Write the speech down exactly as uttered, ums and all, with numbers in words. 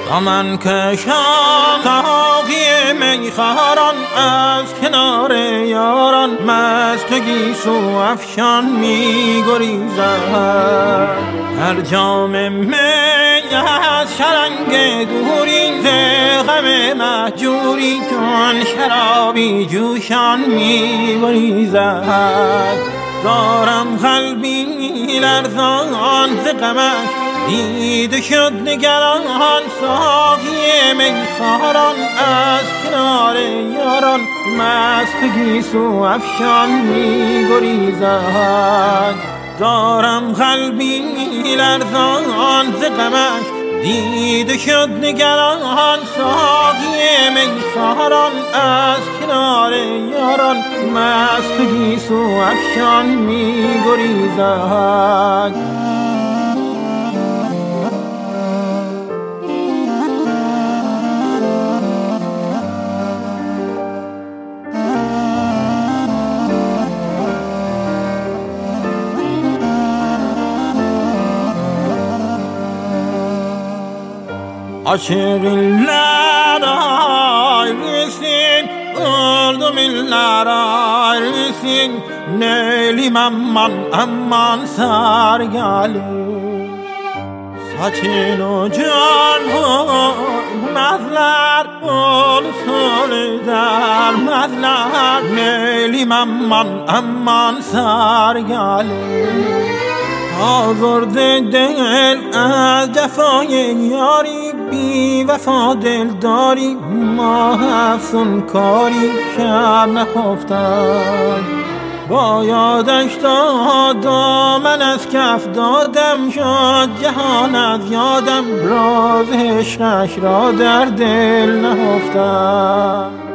دامن کشان ساقی میخواران از کنار یاران مست گیسو افشان می گریزد. هر جام می از شرنگ دوری ز غم مهجوری چون شرابی جوشان می گریزد. دارم قلبی لرزان ز غمش دیده شد نگران ساقی میخواران از کنار یاران مست گیسو افشان می گریزد. دارم قلبی لرزان ز غمش دیده شد نگران ساقی میخواران از کنار یاران مست گیسو افشان می گریزد. Aşırılar ayrısın, öldümler ayrısın. Nelim aman aman sargalı. Saçın ucan olmazlar, olsun dermezler. Nelim aman aman sargalı. آزرده دل از جفای یاری بی وفا دل داری ماه افسون کاری شب نخفتم با یادش دادم من از کف دادم شد جهان از یادم راز عشقش را در دل نهفتم.